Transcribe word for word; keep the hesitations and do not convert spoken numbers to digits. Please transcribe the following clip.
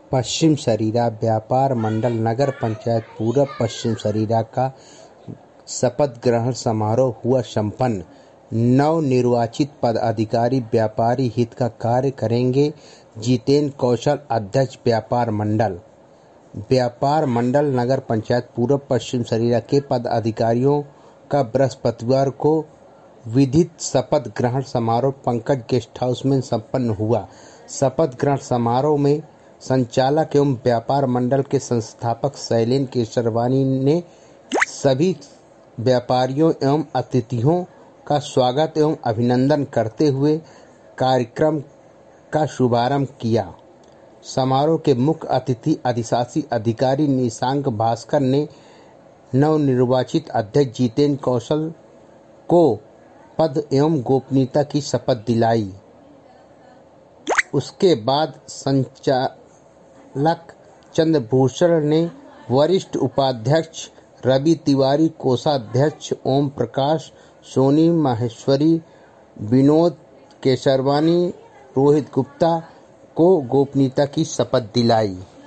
पश्चिम सरीरा व्यापार मंडल नगर पंचायत पूर्व पश्चिम सरीरा का शपथ ग्रहण समारोह हुआ संपन्न। नवनिर्वाचित पदाधिकारी व्यापारी हित का कार्य करेंगे। जितेंद्र कौशल अध्यक्ष व्यापार मंडल। व्यापार मंडल नगर पंचायत पूर्व पश्चिम सरीरा के पदाधिकारियों का बृहस्पतिवार को विधित शपथ ग्रहण समारोह पंकज गेस्ट हाउस में संपन्न हुआ। शपथ ग्रहण समारोह में संचालक एवं व्यापार मंडल के संस्थापक शैलेंद्र केसरवानी ने सभी व्यापारियों एवं अतिथियों का स्वागत एवं अभिनंदन करते हुए कार्यक्रम का शुभारंभ किया। समारोह के मुख्य अतिथि अधिशासी अधिकारी निशांक भास्कर ने नवनिर्वाचित अध्यक्ष जितेंद्र कौशल को पद एवं गोपनीयता की शपथ दिलाई। उसके बाद संचालक चंद्रभूषण ने वरिष्ठ उपाध्यक्ष रवि तिवारी, कोषाध्यक्ष ओम प्रकाश, सोनी माहेश्वरी, विनोद केसरवानी, रोहित गुप्ता को गोपनीयता की शपथ दिलाई।